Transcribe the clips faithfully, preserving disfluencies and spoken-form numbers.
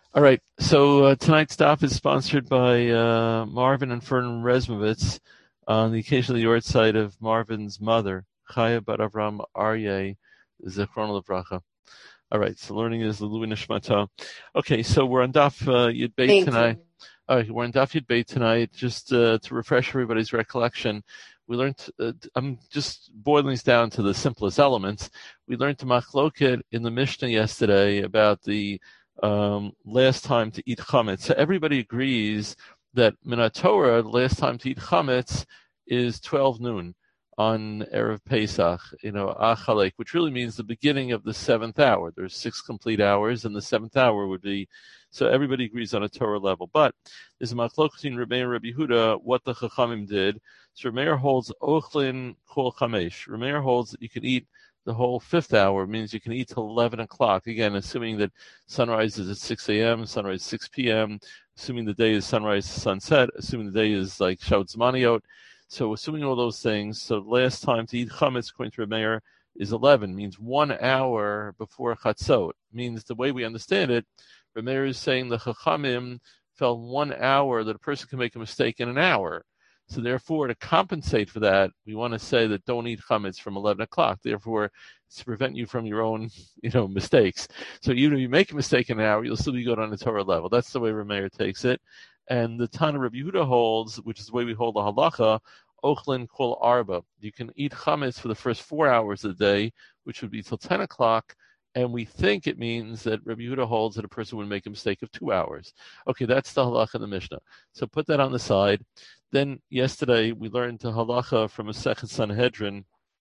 All right. So uh, tonight's stop is sponsored by uh, Marvin and Fern Resmovitz on the occasional yard site of Marvin's mother, Chaya Bar Avram Aryeh Zichron Livracha. All right. So learning is Lulu Nishmata. Okay. So we're on Daf uh, Yud Beit Thank tonight. you. All right. We're on Daf Yud Beit tonight. Just uh, to refresh everybody's recollection, we learned. Uh, I'm just boiling this down to the simplest elements. We learned to machloket in the Mishnah yesterday about the um, last time to eat chametz. So everybody agrees that Minat Torah, the last time to eat chametz is twelve noon on Erev Pesach, you know, Achalek, which really means the beginning of the seventh hour. There's six complete hours, and the seventh hour would be, so everybody agrees on a Torah level. But there's a machlok between Rebbe and Rabbi Yehuda, what the Chachamim did. So Rameir holds Ochlin Kol Chamesh. Rameir holds that you can eat the whole fifth hour, means you can eat till eleven o'clock. Again, assuming that sunrise is at six a.m., sunrise six p.m., assuming the day is sunrise to sunset, assuming the day is like Shaut Zmaniot. So assuming all those things, so the last time to eat chametz, according to Rameir, is eleven, means one hour before chatzot. Means the way we understand it, Rameir is saying the chachamim fell one hour that a person can make a mistake in an hour. So therefore, to compensate for that, we want to say that don't eat chametz from eleven o'clock. Therefore, to prevent you from your own, you know, mistakes. So even if you make a mistake in an hour, you'll still be good on the Torah level. That's the way Rameir takes it. And the Tana Rabbi Yehuda holds, which is the way we hold the halacha, Ochlin Kol Arba. You can eat chametz for the first four hours of the day, which would be till ten o'clock. And we think it means that Rabbi Yehuda holds that a person would make a mistake of two hours. Okay, that's the halacha in the Mishnah. So put that on the side. Then yesterday we learned the halacha from a Sechet Sanhedrin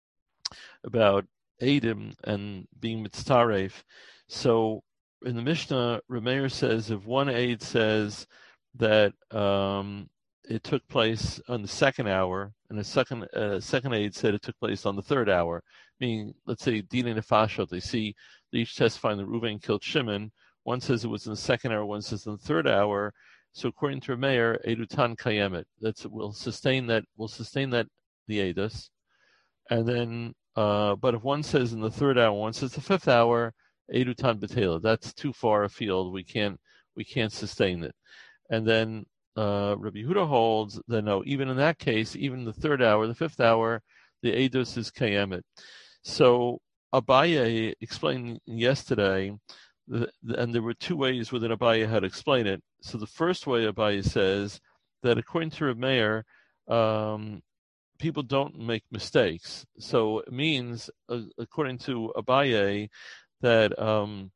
about Eidim and being mitzaref. So in the Mishnah, Rameir says if one aid says that um, it took place on the second hour, and a second uh, second aid said it took place on the third hour, meaning, let's say, Dina Nefashot, they see they each testifying that Reuven killed Shimon. One says it was in the second hour, one says in the third hour. So according to Rameir, Edutan Kayemet, that's will sustain that will sustain that the Edus. And then uh, but if one says in the third hour, one says the fifth hour, Edutan Betela, that's too far afield. We can't we can't sustain it. And then uh, Rabbi Yehuda holds that no, even in that case, even the third hour, the fifth hour, the Eidos is Kayemet. So Abaye explained yesterday, the, and there were two ways within Abaye how to explain it. So the first way Abaye says that according to Reb Meir, um, people don't make mistakes. So it means, uh, according to Abaye, that um,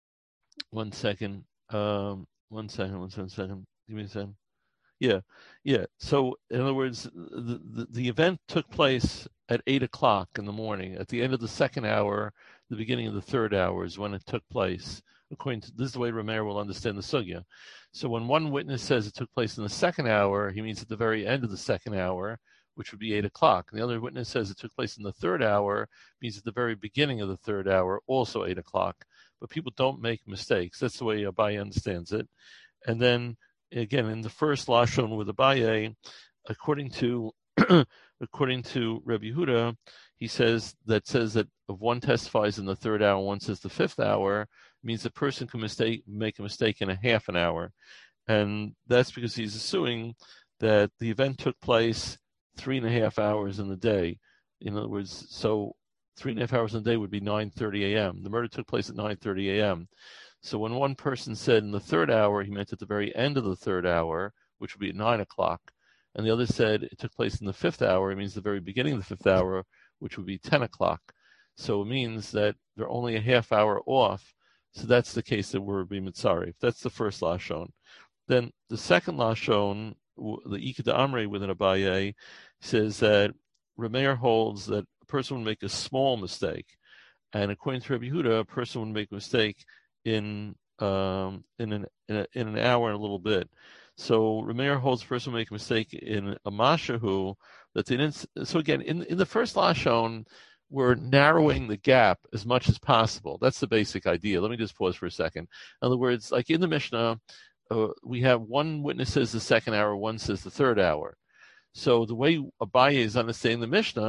one second, um, one second, one second, one second. Give me a second. Yeah, yeah. So in other words, the, the, the event took place at eight o'clock in the morning. At the end of the second hour, the beginning of the third hour is when it took place. According to this is the way Rameir will understand the sugya. So when one witness says it took place in the second hour, he means at the very end of the second hour, which would be eight o'clock. And the other witness says it took place in the third hour, means at the very beginning of the third hour, also eight o'clock. But people don't make mistakes. That's the way Abaye understands it. And then again, in the first lashon with Abaye, according to according to Rabbi Yehuda, he says that says that if one testifies in the third hour, one says the fifth hour, means a person can mistake make a mistake in a half an hour, and that's because he's assuming that the event took place three and a half hours in the day. In other words, so three and a half hours in the day would be nine thirty a.m. The murder took place at nine thirty a.m. So when one person said in the third hour, he meant at the very end of the third hour, which would be at nine o'clock. And the other said it took place in the fifth hour. It means the very beginning of the fifth hour, which would be ten o'clock. So it means that they're only a half hour off. So that's the case that we're being mitzaref. That's the first lashon. Then the second lashon, the Ikeda Amrei within Abaye, says that Rameir holds that a person would make a small mistake. And according to Rabbi Yehuda, a person would make a mistake in um, in an in, a, in an hour and a little bit. So Rameir holds a person will make a mistake in a mashahu that they didn't. So again, in in the first lashon, we're narrowing the gap as much as possible. That's the basic idea. Let me just pause for a second. In other words, like in the Mishnah, uh, we have one witness says the second hour, one says the third hour. So the way Abaye is understanding the Mishnah,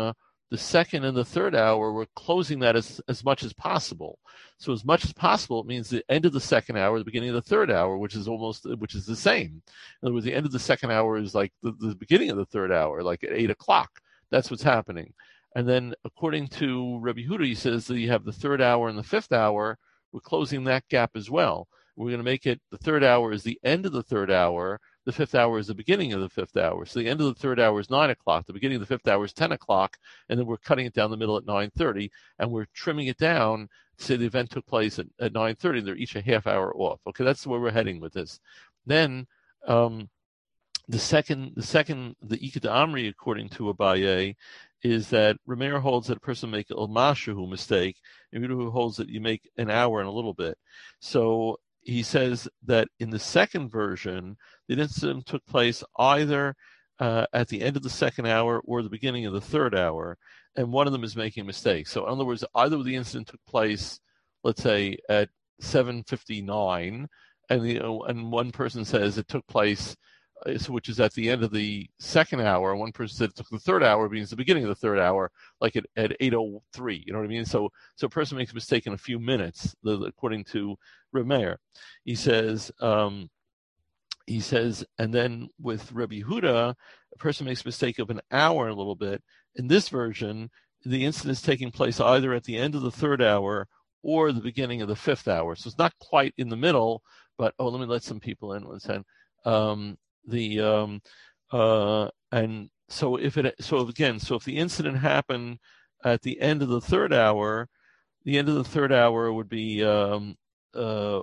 the second and the third hour, we're closing that as, as much as possible. So as much as possible, it means the end of the second hour, the beginning of the third hour, which is almost, which is the same. In other words, the end of the second hour is like the, the beginning of the third hour, like at eight o'clock. That's what's happening. And then according to Rabbi Yehuda, he says that you have the third hour and the fifth hour. We're closing that gap as well. We're going to make it, the third hour is the end of the third hour. The fifth hour is the beginning of the fifth hour. So the end of the third hour is nine o'clock. The beginning of the fifth hour is ten o'clock. And then we're cutting it down the middle at nine thirty. And we're trimming it down. Say the event took place at, at nine thirty. They're each a half hour off. Okay, that's where we're heading with this. Then um, the second, the second, the Ikad Amri, according to Abaye, is that Rameir holds that a person make a mashahu mistake, and Yehuda holds that you make an hour and a little bit. So he says that in the second version, the incident took place either uh, at the end of the second hour or the beginning of the third hour, and one of them is making a mistake. So in other words, either the incident took place, let's say, at seven fifty-nine, and the and one person says it took place, which is at the end of the second hour. One person said it took the third hour, means the beginning of the third hour, like at, at eight oh three. You know what I mean? So so a person makes a mistake in a few minutes, according to Rameir. He says, um, he says, and then with Rabbi Yehuda, a person makes a mistake of an hour and a little bit. In this version, the incident is taking place either at the end of the third hour or the beginning of the fifth hour. So it's not quite in the middle, but, oh, let me let some people in one second. Um, The um, uh, and so if it so again so if the incident happened at the end of the third hour, the end of the third hour would be um, uh,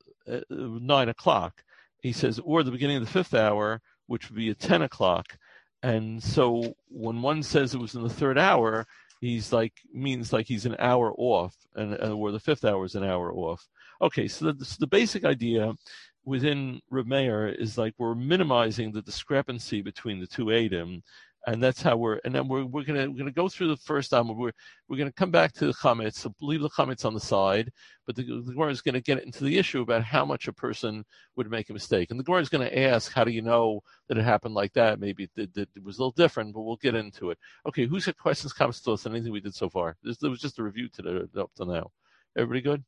nine o'clock. He says, or the beginning of the fifth hour, which would be at ten o'clock. And so when one says it was in the third hour, he's like means like he's an hour off, and uh, or the fifth hour is an hour off. Okay, so the, so the basic idea within Reb Meir is like we're minimizing the discrepancy between the two Eidim, and that's how we're. And then we're we're gonna we're gonna go through the first time. We're we're gonna come back to the chametz. So leave the chametz on the side, but the, the Gemara is gonna get into the issue about how much a person would make a mistake, and the Gemara is gonna ask, how do you know that it happened like that? Maybe it, it, it was a little different, but we'll get into it. Okay, who's got questions, comments, thoughts on anything we did so far? This, there was just a review today up to now. Everybody good?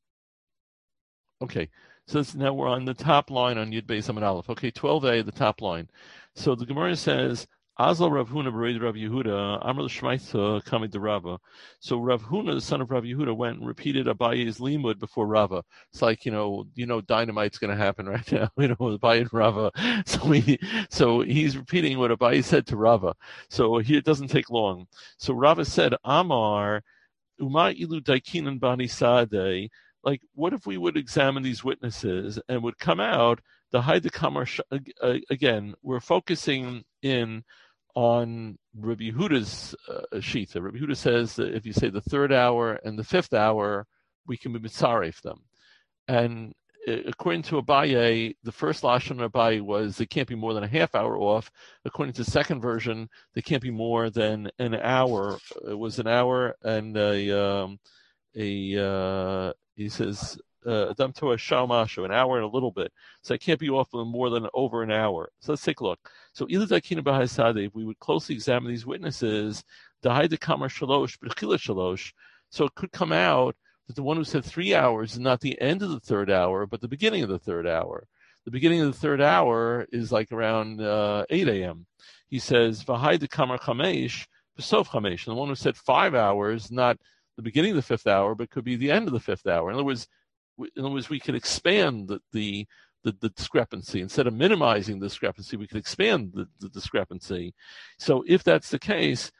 Okay. So now we're on the top line on Yud Beis Amud Aleph. Okay, twelve A, the top line. So the Gemara says, Azal Rav Huna b'reid Rav Yehuda, Amar l'shmaita kamid de Rava. So Rav Huna, the son of Rav Yehuda, went and repeated Abaye's limud before Rava. It's like, you know, you know, dynamite's going to happen right now, you know, with Abaye and Rava. So he, so he's repeating what Abaye said to Rava. So here it doesn't take long. So Rava said, Amar, Uma ilu daikinan bani sadeh. Like, what if we would examine these witnesses and would come out, the Haida Kamar, again, we're focusing in on Rabbi Yehuda's uh, Shita. Rabbi Yehuda says that if you say the third hour and the fifth hour, we can be mitzaref them. And according to Abaye, the first Lashon of Abaye was they can't be more than a half hour off. According to the second version, they can't be more than an hour. It was an hour and a, um, a uh, he says, Adam to a shalmashu, an hour and a little bit. So I can't be off more than over an hour. So let's take a look. So if we would closely examine these witnesses, so it could come out that the one who said three hours is not the end of the third hour, but the beginning of the third hour. The beginning of the third hour is like around uh, eight a.m. He says, V'hayde kamar chamesh, b'sof chamesh. And the one who said five hours, not the beginning of the fifth hour, but could be the end of the fifth hour. In other words, in other words, we could expand the the, the, the discrepancy. Instead of minimizing the discrepancy, we could expand the, the discrepancy. So if that's the case,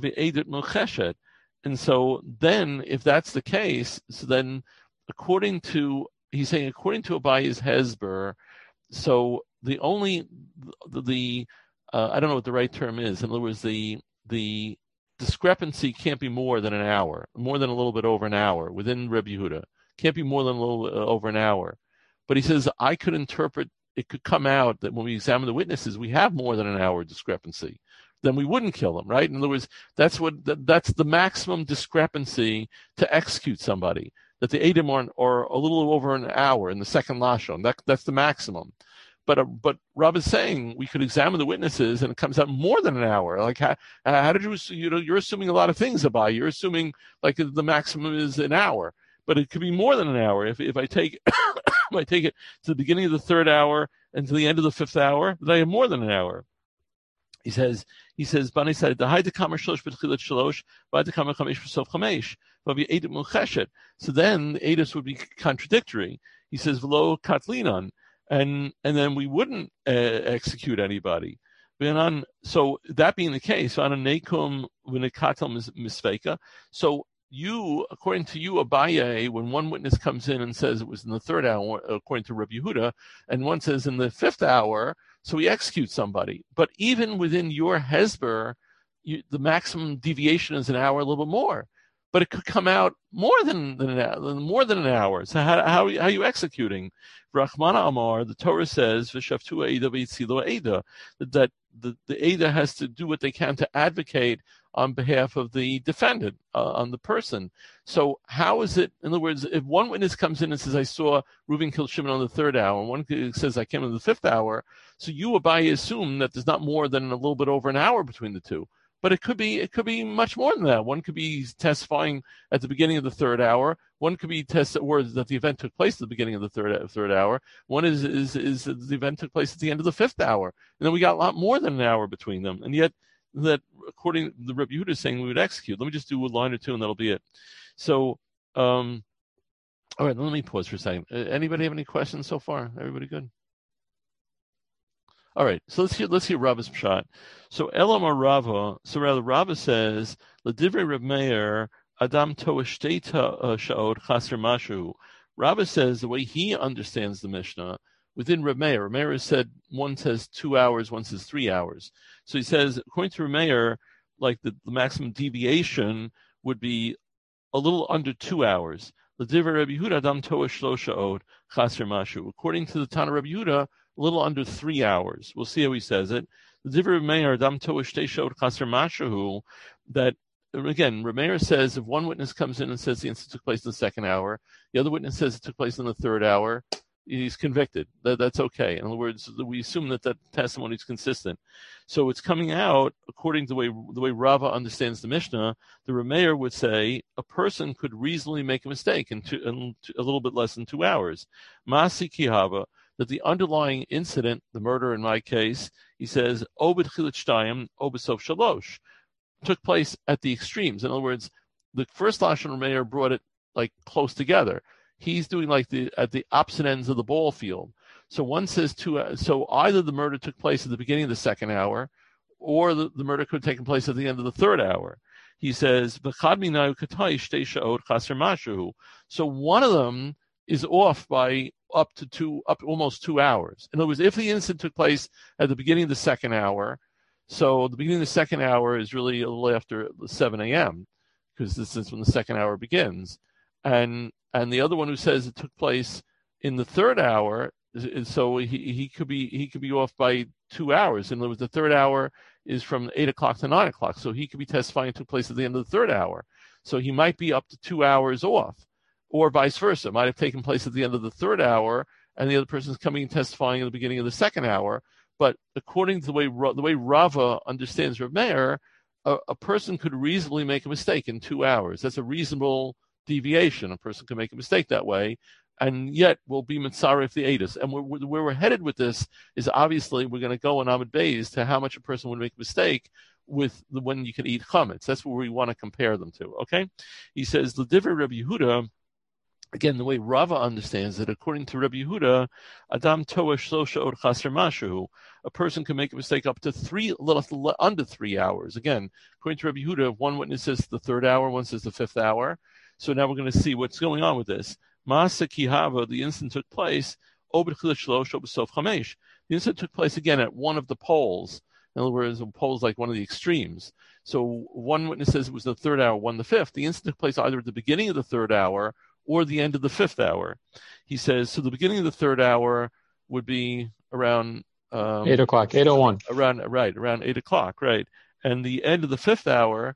and so then if that's the case, so then according to, he's saying according to Abaye's Hezber, so the only, the, the uh, I don't know what the right term is. In other words, the the discrepancy can't be more than an hour, more than a little bit over an hour within Reb Yehuda. Can't be more than a little uh, over an hour. But he says, I could interpret, it could come out that when we examine the witnesses, we have more than an hour discrepancy. Then we wouldn't kill them, right? In other words, that's what that, that's the maximum discrepancy to execute somebody. That the Eidim are, are a little over an hour in the second Lashon. That, that's the maximum. But uh, but Rob is saying we could examine the witnesses and it comes out more than an hour. Like how, how did you you know you're assuming a lot of things about you're assuming like the maximum is an hour, but it could be more than an hour. If if I take if I take it to the beginning of the third hour and to the end of the fifth hour, then I have more than an hour. He says, he says, Bani said, the high kamer shlosh b'tchilat shlosh, v'ad kamer chamesh b'sof chamesh, v'avi edit mulcheshet. So then the edus would be contradictory. He says, v'lo katlinan, and and then we wouldn't uh, execute anybody. So that being the case, on a nekum v'nekatel misveka. So you, according to you, Abaye, when one witness comes in and says it was in the third hour, according to Rabbi Yehuda, and one says in the fifth hour. So we execute somebody. But even within your Hezber, you, the maximum deviation is an hour, a little bit more. But it could come out more than, than an hour, more than an hour. So how, how, how are you executing? Rahmana Amar, the Torah says, V'shaftu Eida v'yitzilo Eida, that the, the Eida has to do what they can to advocate on behalf of the defendant, uh, on the person. So how is it, in other words, if one witness comes in and says, I saw Reuben kill Shimon on the third hour, and one says, I came in the fifth hour, so you, Abaye, assume that there's not more than a little bit over an hour between the two. But it could be, it could be much more than that. One could be testifying at the beginning of the third hour. One could be test, or that the event took place at the beginning of the third third hour. One is is is the event took place at the end of the fifth hour, and then we got a lot more than an hour between them. And yet, that according to the Rabbi Yehuda is saying we would execute. Let me just do a line or two, and that'll be it. So, um, all right, let me pause for a second. Uh, anybody have any questions so far? Everybody good? All right, so let's hear let's hear Rava's pshat. So Elam or Rava, so rather Rava says, L'divrei Reb Meir, Adam to'eshtei sha'ot chaser mashu. Rava says the way he understands the Mishnah within Reb Meir. Reb Meir said one says two hours, one says three hours. So he says, according to Reb Meir, like the, the maximum deviation would be a little under two hours. L'divrei Reb Yehuda, Adam to'eshlo sha'ot chaser mashu. According to the Tana Reb Yehuda, a little under three hours. We'll see how he says it. The Divrei Meir Adam To'eshtei Shot Chaser Mashahu, that again, Rameir says if one witness comes in and says the incident took place in the second hour, the other witness says it took place in the third hour, he's convicted. That, that's okay. In other words, we assume that that testimony is consistent. So it's coming out according to the way the way Rava understands the Mishnah. The Rameir would say a person could reasonably make a mistake in, two, in a little bit less than two hours. Masi Kihava. That the underlying incident, the murder in my case, he says, Obed Chilit Shtayim, Obesof Shalosh, took place at the extremes. In other words, the first Lashon Meir brought it like close together. He's doing like the at the opposite ends of the ball field. So one says two. So either the murder took place at the beginning of the second hour, or the, the murder could have taken place at the end of the third hour. He says, so one of them is off by up to two, up almost two hours. In other words, if the incident took place at the beginning of the second hour, so the beginning of the second hour is really a little after seven a.m. because this is when the second hour begins, and and the other one who says it took place in the third hour, so he he could be he could be off by two hours. In other words, the third hour is from eight o'clock to nine o'clock, so he could be testifying it took place at the end of the third hour. So he might be up to two hours off. Or vice versa. It might have taken place at the end of the third hour, and the other person is coming and testifying at the beginning of the second hour. But according to the way the way Rava understands Reb Meir, a, a person could reasonably make a mistake in two hours. That's a reasonable deviation. A person can make a mistake that way, and yet will be mitzaref the edus. And where, where we're headed with this is obviously we're going to go in Amud Beis to how much a person would make a mistake with the when you can eat chametz. That's what we want to compare them to. Okay, he says the Divrei Rabbi Yehuda. Again, the way Rava understands it, according to Rabbi Yehuda, Adam Toa Shlosha Od Chaser Mashu, a person can make a mistake up to three, little under three hours. Again, according to Rabbi Yehuda, if one witness says the third hour, one says the fifth hour. So now we're going to see what's going on with this. Maasa Kihava, the incident took place, Obed Chilit Shlosh Obesof Chamesh. The incident took place again at one of the poles. In other words, a pole is like one of the extremes. So one witness says it was the third hour, one the fifth. The incident took place either at the beginning of the third hour or the end of the fifth hour. He says, so the beginning of the third hour would be around... Um, eight o'clock, eight oh one. Around, right, around eight o'clock, right. And the end of the fifth hour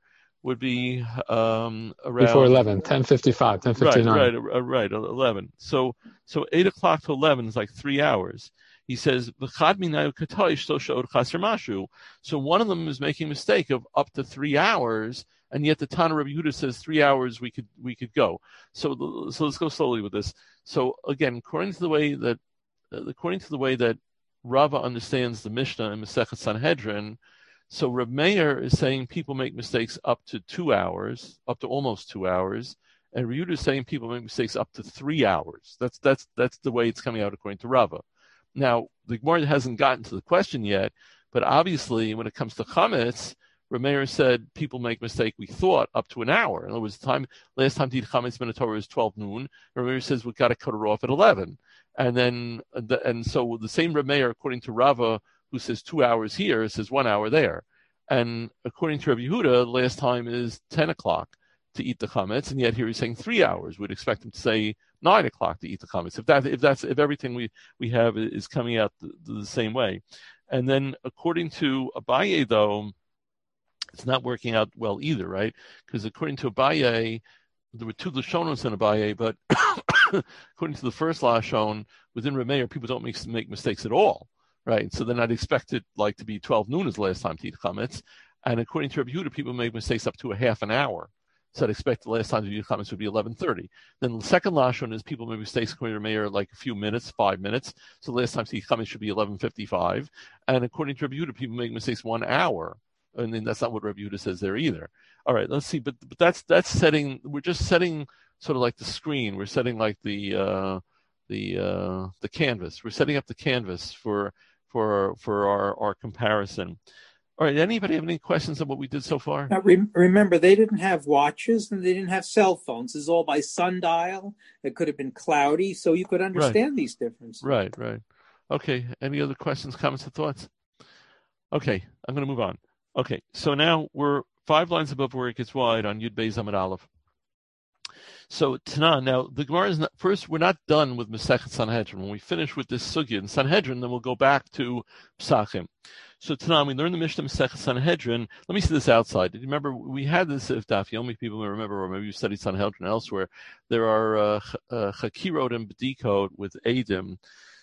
would be um, Before around eleven, ten fifty-five, ten right, fifty-nine. right, uh, right, eleven. So so eight o'clock to eleven is like three hours. He says, "V'chad minayu katoish shosha od chaser mashu." So one of them is making a mistake of up to three hours, and yet the Tana Rabbi Yehuda says three hours we could we could go. So so let's go slowly with this. So again, according to the way that uh, according to the way that Rava understands the Mishnah in Masechet Sanhedrin, so Reb Meir is saying people make mistakes up to two hours, up to almost two hours, and Reb Yehuda is saying people make mistakes up to three hours. That's that's that's the way it's coming out according to Rava. Now, the Gemara hasn't gotten to the question yet, but obviously when it comes to chametz, Reb Meir said people make mistake, we thought, up to an hour. In other words, the time, last time to eat chametz Minotaur was twelve noon. Reb Meir says we've got to cut it off at eleven. And then, and so the same Reb Meir, according to Rava, who says two hours here, says one hour there. And according to Rabbi Yehuda, last time is ten o'clock to eat the chametz, and yet here he's saying three hours. We'd expect him to say nine o'clock to eat the chametz. If that, if that's, if everything we, we have is coming out the, the same way. And then according to Abaye, though, it's not working out well either, right? Because according to Abaye, there were two Lashonos in Abaye, but according to the first Lashon, within Reb Meir, people don't make, make mistakes at all, right? So then I'd expect it like to be twelve noon is the last time to eat chametz. And according to Rabbi Yehuda, people make mistakes up to a half an hour. So I'd expect the last time to eat chametz would be eleven thirty. Then the second Lashon is people make mistakes according to Reb Meir like a few minutes, five minutes. So the last time to eat chametz should be eleven fifty-five. And according to Rabbi Yehuda, people make mistakes one hour. And then that's not what Rabbi Yehuda says there either. All right, let's see. But but that's that's setting. We're just setting sort of like the screen. We're setting like the uh, the uh, the canvas. We're setting up the canvas for for for our, our comparison. All right. Anybody have any questions on what we did so far? Now, re- remember, they didn't have watches and they didn't have cell phones. This is all by sundial. It could have been cloudy, so you could understand right. these differences. Right. Right. Okay. Any other questions, comments, or thoughts? Okay. I'm going to move on. Okay. So now we're five lines above where it gets wide on Yud Beis Amud Aleph. So Tanan, now the Gemara is not, first, we're not done with Masechet Sanhedrin. When we finish with this sugya in Sanhedrin, then we'll go back to Psachim. So Tanan, we learned the Mishnah Masechet Sanhedrin. Let me see this outside. Did you remember, we had this, if Daf Yomi people may remember, or maybe you studied Sanhedrin elsewhere, there are uh, uh, Chakirot and B'dikot with Eidim.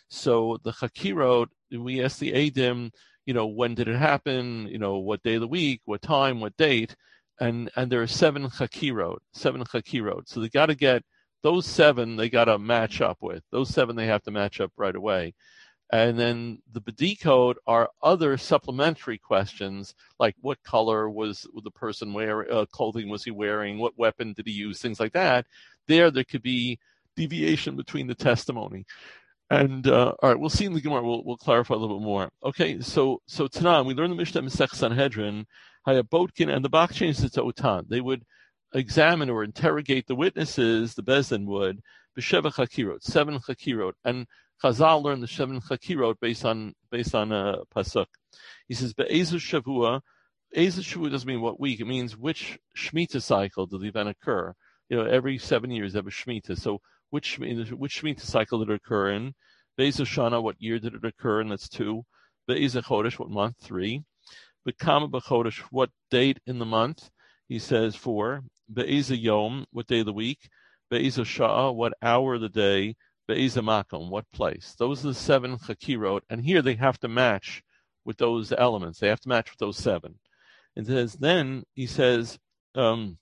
So the Chakirot, we ask the Eidim, you know, when did it happen? You know, what day of the week, what time, what date? And and there are seven chakirot, seven chakirot. So they got to get those seven. They got to match up with those seven. They have to match up right away. And then the b'dikot are other supplementary questions like what color was the person wearing, uh, clothing was he wearing, what weapon did he use, things like that. There, there could be deviation between the testimony. And uh, all right, we'll see in the Gemara. We'll we'll clarify a little bit more. Okay, so so Tanan, we learned the Mishnah Masech Sanhedrin. Hayabotkin and the Bach changed it to Otan. They would examine or interrogate the witnesses. The Bezdin would b'sheva chakirot, seven chakirot, and Chazal learned the seven chakirot based on based on a pasuk. He says be'ezu shavua. Ezu shavua doesn't mean what week. It means which shemitah cycle did the event occur. You know, every seven years they have a shemitah. So Which which Shemitah cycle did it occur in? Be'ez Shana, what year did it occur in? That's two. Be'ez Chodesh, what month? Three. Be'kama B'chodesh, what date in the month? He says four. Be'ez Yom, what day of the week? Be'ez Sha'a, what hour of the day? Be'ez Makom, what place? Those are the seven Chakirot, and here they have to match with those elements. They have to match with those seven. And says then he says, um,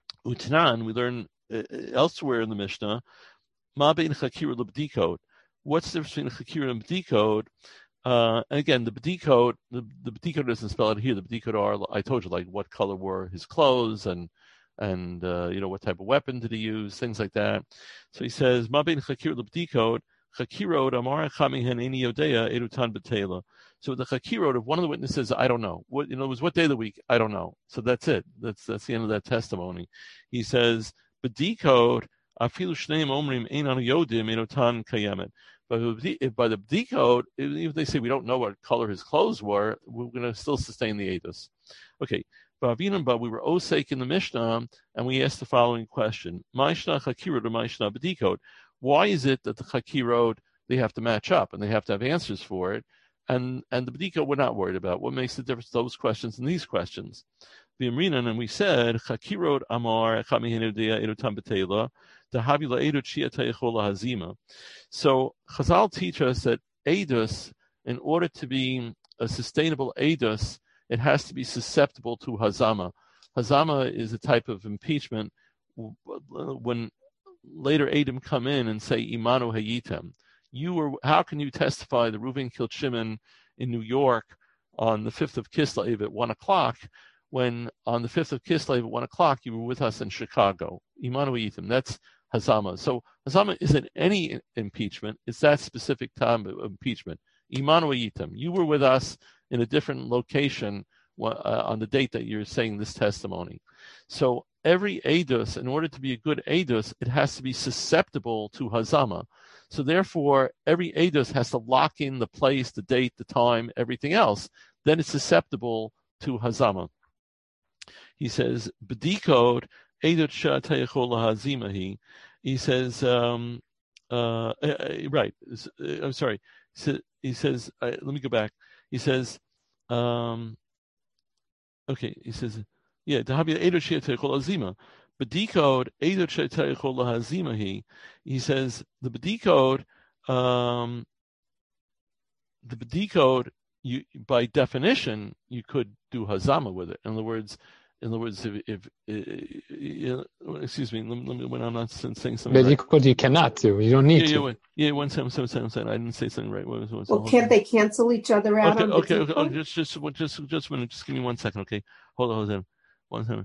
Utnan, we learn uh, elsewhere in the Mishnah. Ma bein chakira lebdikot. What's the difference between a chakira and b'dikot? Uh, and again, the b'dikot, the, the b'dikot doesn't spell it here. The b'dikot are, I told you, like what color were his clothes and, and uh, you know, what type of weapon did he use, things like that. So he says, Ma bein chakira lebdikot, chakirot amar chamihen eni yodea erutan b'tela. So the chakirot of one of the witnesses, I don't know. What, you know, it was what day of the week? I don't know. So that's it. That's, that's the end of that testimony. He says, b'dikot, Afilu shneim omrim ein anu yodim enotan kayemet. But if by the b'dikot, even if they say we don't know what color his clothes were, we're going to still sustain the edus. Okay, but we were osek in the Mishnah, and we asked the following question: Ma'ishna chakirot or ma'ishna b'dikot? Why is it that the chakirot they have to match up and they have to have answers for it, and and the b'dikot we're not worried about? What makes the difference those questions and these questions? V'imrinan, and we said, Chakirot Amar Chamihenu Dea Erutam Betela, Dahavila Edu Chia Tayechola Hazima. So Chazal teach us that Edus, in order to be a sustainable Edus, it has to be susceptible to Hazama. Hazama is a type of impeachment when later Edom come in and say, Imanu Hayitem. You were, how can you testify that Reuven killed Shimon in New York on the fifth of Kislev at one o'clock, when on the fifth of Kislev at one o'clock you were with us in Chicago? Imanu Hayitem. That's Hazama. So Hazama isn't any impeachment. It's that specific time of impeachment. Imanu Hayitem. You were with us in a different location uh, on the date that you're saying this testimony. So every edus, in order to be a good edus, it has to be susceptible to hazama. So therefore, every edus has to lock in the place, the date, the time, everything else. Then it's susceptible to hazama. He says, "B'dikod edut shataychola hazimahi." He says, um, uh, uh, right. Uh, I'm sorry. So he says, uh, let me go back. He says, um, okay. He says, yeah, dahabi edut shataychola hazima. B'dikod edut shataychola hazimahi. He says the b'dikod, um, the b'dikod, you by definition you could do hazama with it. In other words. In other words, if, if, if uh, excuse me, let, let me, when I'm not saying something but right. you, you cannot do. You don't need yeah, to. Yeah, one, yeah, one second, one second, one second. I didn't say something right. What was, what was well, can't they cancel each other out? Okay, on okay, the okay. Oh, just, just, just, just a minute. Just give me one second, okay? Hold on, hold on. One second.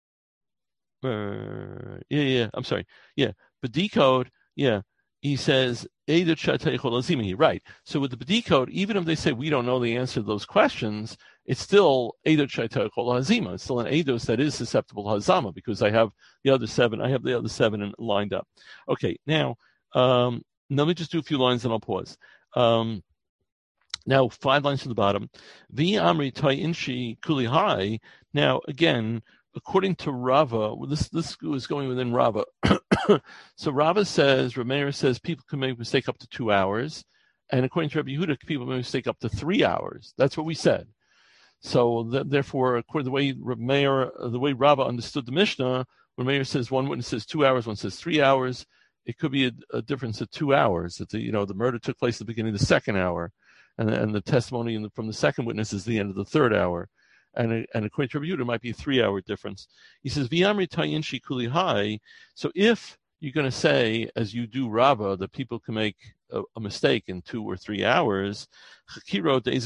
Uh, yeah, yeah. I'm sorry. Yeah, but decode. Yeah, he says right. So with the decode, even if they say we don't know the answer to those questions, it's still Eidot Shaitar Kol Hazima. It's still an Eidos that is susceptible to Hazama because I have the other seven. I have the other seven lined up. Okay, now um, let me just do a few lines and I'll pause. Um, now five lines to the bottom. Vi Amri Tai Inshi Kuli Hai. Now again, according to Rava, well, this this is going within Rava. So Rava says, Rameir says people can make a mistake up to two hours, and according to Rabbi Yehuda, people make a mistake up to three hours. That's what we said. So th- therefore, according to the way Meir, the way Rava understood the Mishnah, when Meir says one witness says two hours, one says three hours, it could be a, a difference of two hours. That the you know the murder took place at the beginning of the second hour, and and the testimony in the, from the second witness is the end of the third hour, and and according to Rabbi Yehuda, it might be a three hour difference. He says V'yamri tayinshi kuli hai. So if you're going to say, as you do Rava, that people can make a, a mistake in two or three hours, he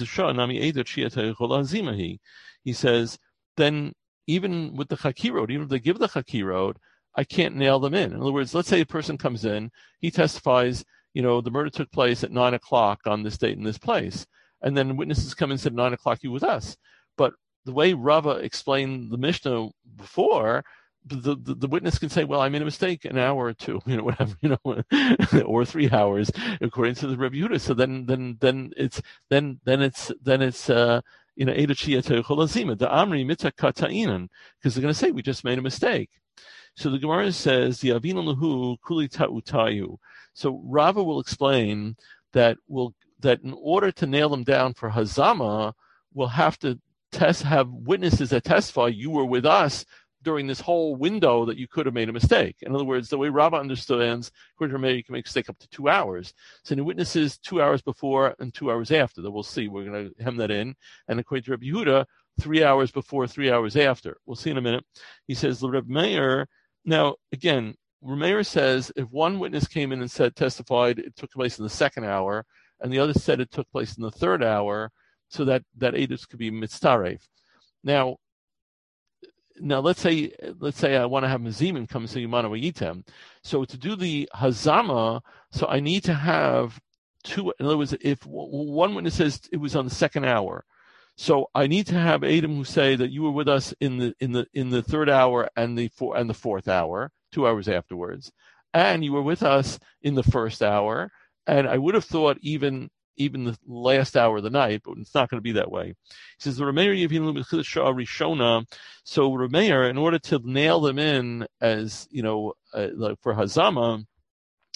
says, then even with the chakirot, even if they give the chakirot, I can't nail them in. In other words, let's say a person comes in, he testifies, you know, the murder took place at nine o'clock on this date in this place. And then witnesses come in and said, nine o'clock, you with us. But the way Rava explained the Mishnah before, The, the the witness can say, well, I made a mistake an hour or two, you know, whatever, you know, or three hours, according to the Rebbe Yehuda. So then, then, then it's, then, then it's, then it's, uh, you know, the Amri Mitzah Katainan, because they're going to say we just made a mistake. So the Gemara says, the Avinu Lahu Kuli Ta'utayu. So Rava will explain that will that in order to nail them down for Hazama, we'll have to test have witnesses that testify you were with us during this whole window that you could have made a mistake. In other words, the way Rava understands, according to Rameir, you can make a mistake up to two hours. So the witnesses two hours before and two hours after, that we'll see. We're going to hem that in. And according to Rabbi Yehuda, three hours before, three hours after. We'll see in a minute. He says, Rabbi Meir, now, again, Rameir says if one witness came in and said, testified, it took place in the second hour, and the other said it took place in the third hour, so that, that edus could be mitzaref. Now, Now let's say let's say I want to have Mazimin come and say Yimanu Yitem. So to do the Hazama, so I need to have two. In other words, if one witness says it was on the second hour, so I need to have Adam who say that you were with us in the in the in the third hour and the four and the fourth hour, two hours afterwards, and you were with us in the first hour. And I would have thought even. even the last hour of the night, but it's not going to be that way. He says, the Rameir Yevinu B'chil Rishona. So Rameir, in order to nail them in as, you know, uh, like for Hazama,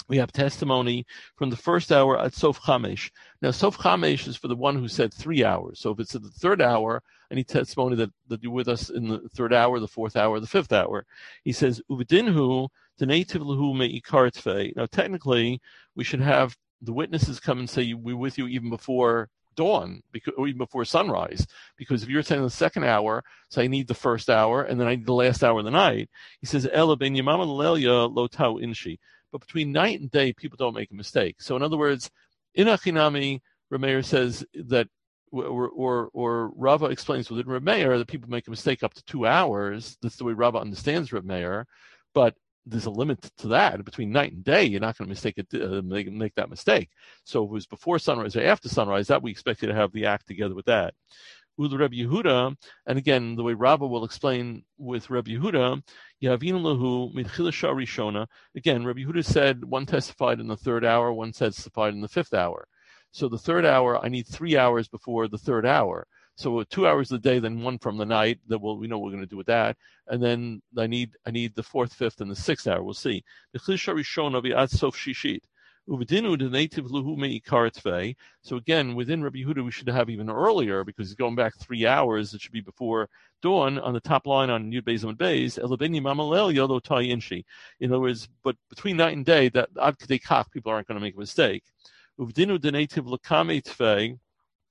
we have testimony from the first hour at Sof Chamesh. Now, Sof Chamesh is for the one who said three hours. So if it's at the third hour, I need testimony that, that you're with us in the third hour, the fourth hour, the fifth hour. He says, Uvidinhu, the native lahu me'ikar tfei. Now, technically, we should have the witnesses come and say, we're with you even before dawn, because, or even before sunrise. Because if you're saying the second hour, so I need the first hour, and then I need the last hour of the night. He says, Ela ben yamam lelia lo tau inshi. But between night and day, people don't make a mistake. So in other words, in Achinami, Rameir says that, or or, or Rava explains within Rameir that people make a mistake up to two hours. That's the way Rava understands Rameir. But there's a limit to that. Between night and day, you're not going to mistake it, uh, make, make that mistake. So if it was before sunrise or after sunrise, that we expect you to have the act together with that. Ul Rebbe Yehuda, and again, the way Rabba will explain with Rebbe Yehuda, Yavin lahu mitchila rishona. Again, Rebbe Yehuda said one testified in the third hour, one testified in the fifth hour. So the third hour, I need three hours before the third hour. So two hours of the day, then one from the night. That we'll, we know what we're going to do with that. And then I need I need the fourth, fifth, and the sixth hour. We'll see. Mitchila rishona bi'ad sof shishit. Uvidinu the native luhu me'ikar tvei. So again, within Rabbi Yehuda, we should have even earlier because going back three hours. It should be before dawn on the top line on Yud Beis Amud Beis. Elabeni mamalel yodo tai inshi. In other words, but between night and day, that ad kedei kach, people aren't going to make a mistake. Uvidinu the native lakame tvei.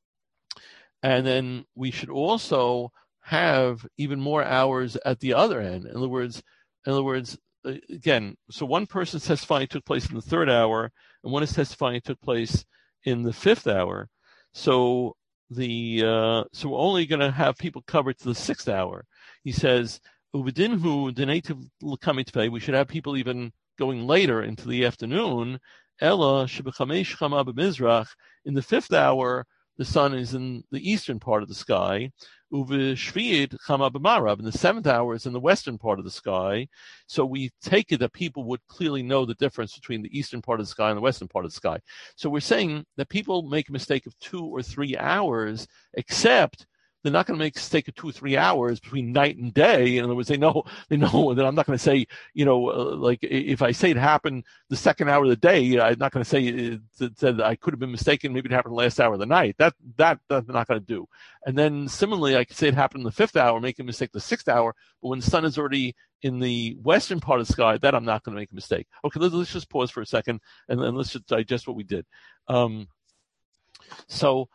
And then we should also have even more hours at the other end. In other words, in other words. Again, so one person's testifying took place in the third hour, and one is testifying took place in the fifth hour. So the uh, so we're only going to have people covered to the sixth hour. He says, "Uvidinhu denativ l'kamitve." We should have people even going later into the afternoon. Ella shebechamesh chama b'mizrach. In the fifth hour, the sun is in the eastern part of the sky. Uveshviit chama b'marav. In the seventh hour is in the western part of the sky. So we take it that people would clearly know the difference between the eastern part of the sky and the western part of the sky. So we're saying that people make a mistake of two or three hours, except they're not going to make a mistake of two or three hours between night and day. In other words, they know they know that I'm not going to say, you know, uh, like if I say it happened the second hour of the day, I'm not going to say it, it, that I could have been mistaken. Maybe it happened the last hour of the night. That that that's not going to do. And then similarly, I could say it happened in the fifth hour, make a mistake the sixth hour. But when the sun is already in the western part of the sky, that I'm not going to make a mistake. Okay, let's, let's just pause for a second and then let's just digest what we did. Um, so.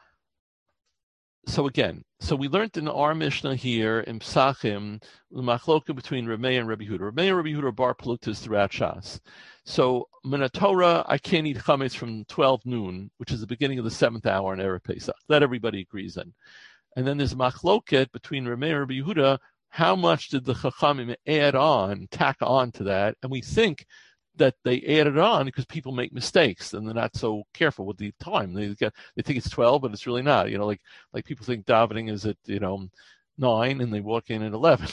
So again, so we learned in our Mishnah here in Psachim the machloka between Rameh and Rabbi Yehuda. Rameh and Rabbi Yehuda are bar pluktas throughout Shas. So Minatorah, I can't eat chametz from twelve noon, which is the beginning of the seventh hour in Erev Pesach. That everybody agrees in. And then there's machloket between Rameh and Rabbi Yehuda. How much did the Chachamim add on, tack on to that? And we think that they added on because people make mistakes and they're not so careful with the time. They get, they think it's twelve, but it's really not. You know, like like people think davening is at, you know, nine and they walk in at eleven.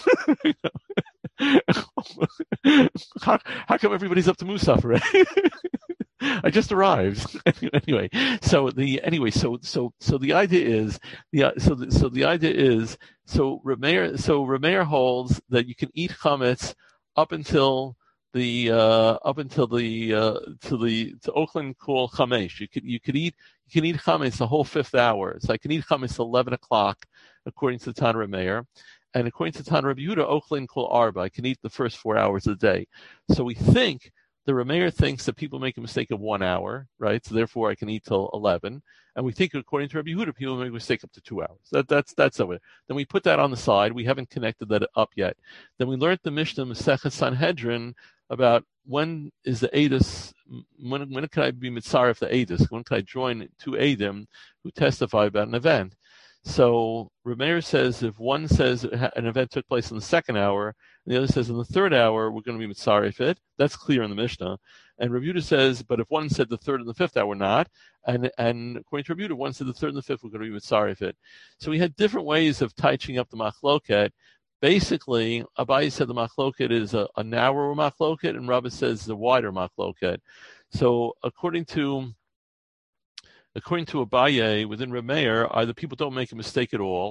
how, how come everybody's up to Musaf already? I just arrived. anyway, so the anyway, so so so the idea is the so the, so the idea is so Rameir so Rameir holds that you can eat chametz up until the uh, up until the uh, to the to Oakland call chamesh. You could you could eat you can eat chametz the whole fifth hour. So I can eat chametz eleven o'clock according to the Tan Rameir, and according to Tan Rabbi Yehuda, Oakland call arba. I can eat the first four hours of the day. So we think the Rameir thinks that people make a mistake of one hour, right? So therefore I can eat till eleven. And we think according to Rabbi Yehuda, people make a mistake up to two hours. That, that's that's over. Then we put that on the side. We haven't connected that up yet. Then we learned the Mishnah Masechet Sanhedrin about when is the Eidos, when, when can I be mitzaref the Eidos? When can I join two Eidim who testify about an event? So Rameir says if one says an event took place in the second hour, and the other says in the third hour, we're going to be mitzaref it. That's clear in the Mishnah. And Rabbi Yehuda says, but if one said the third and the fifth hour, not. And and according to Rabbi Yehuda, one said the third and the fifth, we're going to be mitzaref it. So we had different ways of touching up the machloket. Basically, Abaye said the machloket is a, a narrower machloket, and Rabbi says the wider machloket. So according to according to Abaye, within Rameir, either people don't make a mistake at all,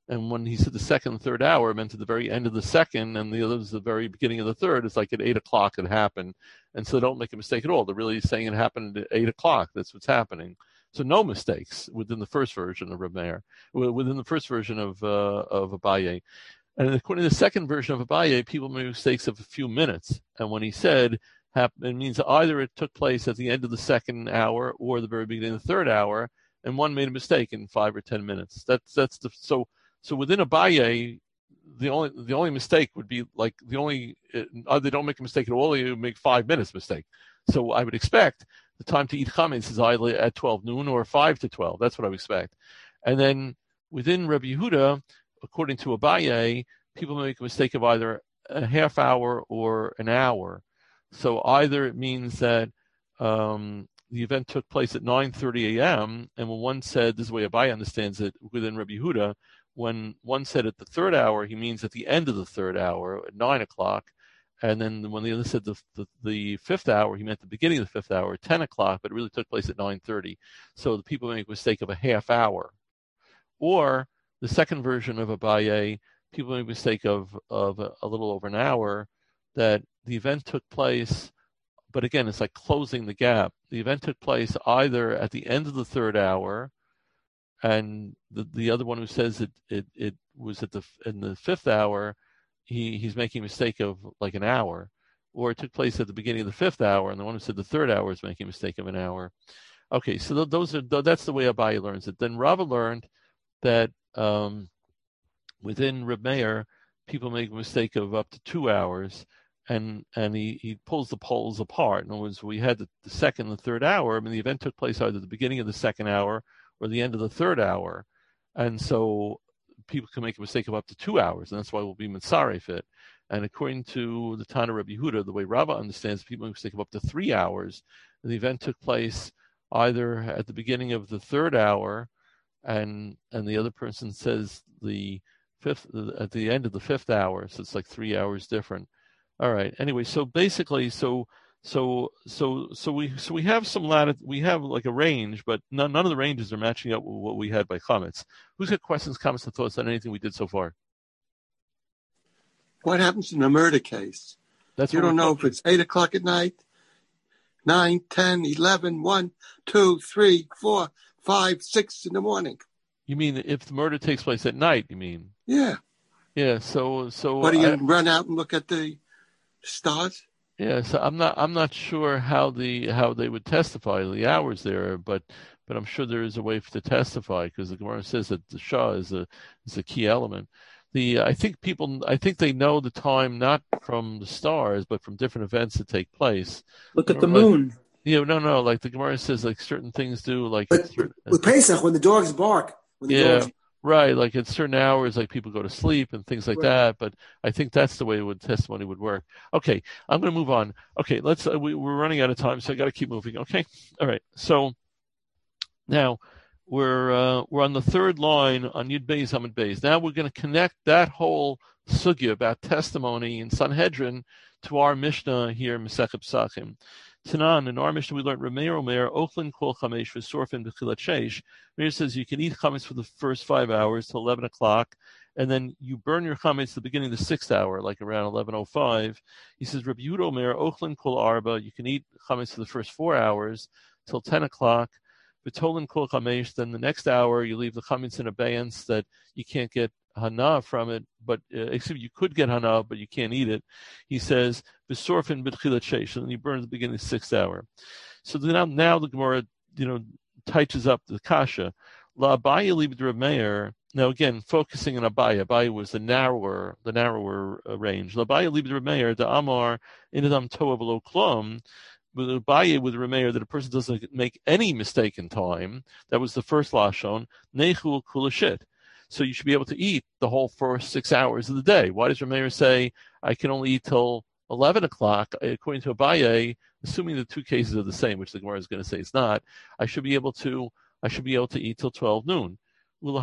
And when he said the second and third hour, it meant at the very end of the second, and the other was the very beginning of the third. It's like at eight o'clock it happened. And so don't make a mistake at all. They're really saying it happened at eight o'clock. That's what's happening. So no mistakes within the first version of Reb Meir, within the first version of uh, of Abaye. And according to the second version of Abaye, people made mistakes of a few minutes. And when he said, it means either it took place at the end of the second hour or the very beginning of the third hour, and one made a mistake in five or ten minutes. That's that's the so so within Abaye, the only the only mistake would be like the only uh, they don't make a mistake at all. You make five minutes mistake. So I would expect the time to eat chametz is either at twelve noon or five to twelve. That's what I would expect. And then within Rabbi Yehuda, according to Abaye, people make a mistake of either a half hour or an hour. So either it means that um, the event took place at nine thirty a.m., and when one said, this is the way Abaye understands it within Rabbi Yehuda, when one said at the third hour, he means at the end of the third hour, at nine o'clock. And then when the other said the, the, the fifth hour, he meant the beginning of the fifth hour, at ten o'clock, but it really took place at nine thirty. So the people make a mistake of a half hour. Or the second version of Abaye, people make a mistake of, of a, a little over an hour, that the event took place, but again, it's like closing the gap. The event took place either at the end of the third hour, and the, the other one who says it, it, it was at the in the fifth hour, he, he's making a mistake of like an hour, or it took place at the beginning of the fifth hour, and the one who said the third hour is making a mistake of an hour. Okay, so th- those are th- that's the way Abaye learns it. Then Rava learned that um, within Reb Meir, people make a mistake of up to two hours, and and he, he pulls the poles apart. In other words, we had the, the second and the third hour. I mean, the event took place either at the beginning of the second hour or the end of the third hour, and so people can make a mistake of up to two hours, and that's why we'll be mitzaref it. And according to the Tana Rabbi Yehuda, the way Rava understands, people make a mistake of up to three hours. And the event took place either at the beginning of the third hour, and and the other person says the fifth at the end of the fifth hour, so it's like three hours different. All right. Anyway, so basically, so so so so we so we have some latitude, we have like a range, but none none of the ranges are matching up with what we had by comments. Who's got questions, comments, and thoughts on anything we did so far? What happens in a murder case? That's you don't know talking. If it's eight o'clock at night, nine, ten, eleven, one, two, three, four, five, six in the morning. You mean if the murder takes place at night? You mean? Yeah. Yeah. So so. What, are you I, gonna run out and look at the stars? Yeah. So I'm not I'm not sure how the how they would testify the hours there, but but I'm sure there is a way to testify, because the Gemara says that the Shah is a is a key element. The I think people I think they know the time not from the stars but from different events that take place. Look at the moon. Like, yeah, no, no. Like the Gemara says, like certain things do, like but certain, with Pesach when the dogs bark. When the yeah, dogs... right. Like at certain hours, like people go to sleep and things like right. that. But I think that's the way would testimony would work. Okay, I'm going to move on. Okay, let's. Uh, we, we're running out of time, so I got to keep moving. Okay, all right. So now. We're uh, we're on the third line on Yud Beis Amud Beis. Now we're going to connect that whole sugya about testimony in Sanhedrin to our Mishnah here in Masechet Pesachim. Tanan, in our Mishnah we learned Rameir Omer Ochlin Kol Chamesh V'Sorfin B'Chilat Sheish. Meir says you can eat chametz for the first five hours till eleven o'clock, and then you burn your chametz at the beginning of the sixth hour, like around eleven oh five. He says Rabbi Yehuda Omer Ochlin Kol Arba. You can eat chametz for the first four hours till ten o'clock. B'tolin kol chamesh, then the next hour you leave the chametz in abeyance that you can't get hana from it, but uh, excuse me, you could get hana, but you can't eat it. He says v'sorfin b'tchilat sheish, and then you burn at the beginning of the sixth hour. So now, now the Gemara, you know, touches up the kasha. La Abaye libed Reb Meir. Now again, focusing on Abaye. Abaye was the narrower, the narrower uh, range. La Abaye libed Reb Meir the Amar inadam toa v'lo klum. With Abaye with Rameir that a person doesn't make any mistake in time. That was the first lashon. Nechul kulashit. So you should be able to eat the whole first six hours of the day. Why does Rameir say I can only eat till eleven o'clock? According to Abaye, assuming the two cases are the same, which the Gemara is going to say it's not, I should be able to. I should be able to eat till twelve noon. And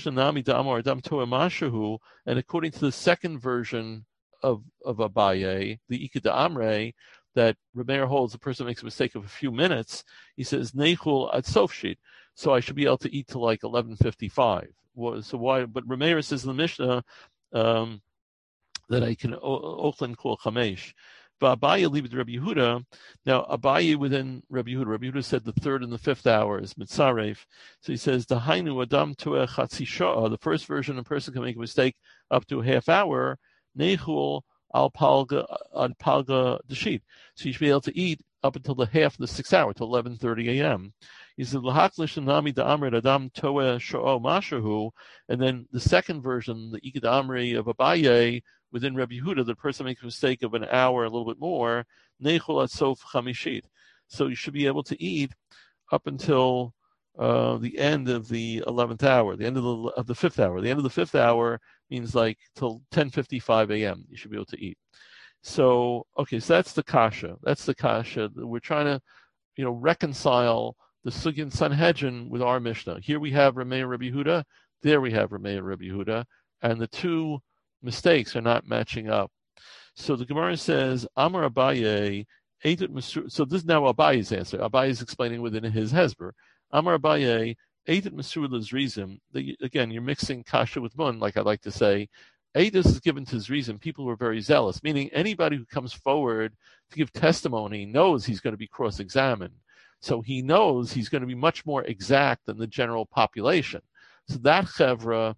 according to the second version of of Abaye, the Ikeda Amre, that Rameir holds the person makes a mistake of a few minutes, he says, Nechul at Sofshit. So I should be able to eat till like eleven fifty-five, so why? But Rameir says in the Mishnah um, that I can Oakland call chamesh. But Abaye leave it to Rabbi Yehuda. Now Abaye within Rabbi Yehuda. Rabbi Yehuda said the third and the fifth hour is mitzaref. So he says the hainu adam toeh chatzi sha'ah. The first version, a person can make a mistake up to a half hour. Nechul al palga al palga deshit. So you should be able to eat up until the half of the sixth hour, till eleven thirty a.m. He said lahaklish nami da amri adam toeh sha'ah mashahu. And then the second version, the ikad amri of Abaye. Within Rabbi Yehuda, the person makes a mistake of an hour, a little bit more, nechol at sof chamishit. So you should be able to eat up until uh, the end of the eleventh hour, the end of the of the fifth hour. The end of the fifth hour means like till ten fifty-five a.m. You should be able to eat. So okay, so that's the kasha. That's the kasha. We're trying to, you know, reconcile the Sugyan Sanhedrin with our Mishnah. Here we have Rameir Rabbi Yehuda. There we have Rameir Rabbi Yehuda, and the two mistakes are not matching up. So the Gemara says, Amar Abaye, so this is now Abaye's answer. Abaye is explaining within his Hezber. Amar Abaye, Eidat Mesur reason. Again, you're mixing kasha with mun, like I like to say. Eidos is given to his reason. People were very zealous, meaning anybody who comes forward to give testimony knows he's going to be cross-examined. So he knows he's going to be much more exact than the general population. So that chevra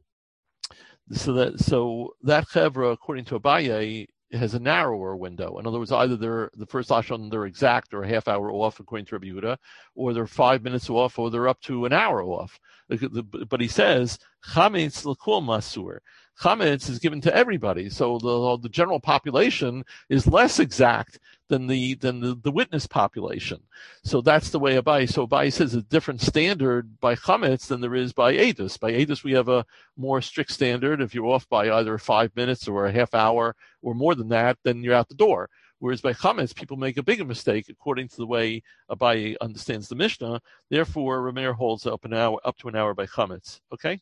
So that so that chevra, according to Abaye, has a narrower window. In other words, either they're the first lashon they're exact or a half hour off, according to Rabbi Yehuda, or they're five minutes off, or they're up to an hour off. But he says chametz l'kol masur. Chametz is given to everybody, so the the general population is less exact than the than the, the witness population. So that's the way Abaye. So Abaye says a different standard by chametz than there is by edus. By edus, we have a more strict standard. If you're off by either five minutes or a half hour or more than that, then you're out the door. Whereas by chametz, people make a bigger mistake according to the way Abaye understands the Mishnah. Therefore, Rameir holds up an hour, up to an hour by chametz. Okay.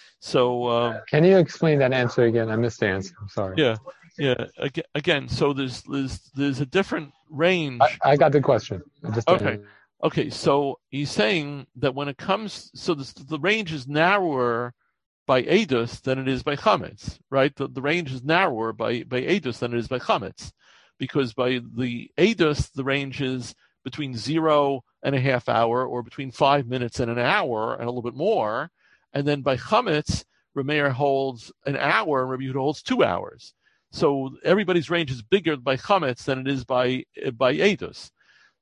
So um, can you explain that answer again? I missed the answer. I'm sorry. Yeah, yeah. Again, so there's there's there's a different range. I, I got the question. I just okay, didn't... okay. So he's saying that when it comes, so this, the range is narrower by edus than it is by chametz, right? The, the range is narrower by by edus than it is by chametz, because by the edus the range is between zero and a half hour, or between five minutes and an hour, and a little bit more. And then by chametz, Rameir holds an hour, and Rabbi Yehuda holds two hours. So everybody's range is bigger by chametz than it is by by edus.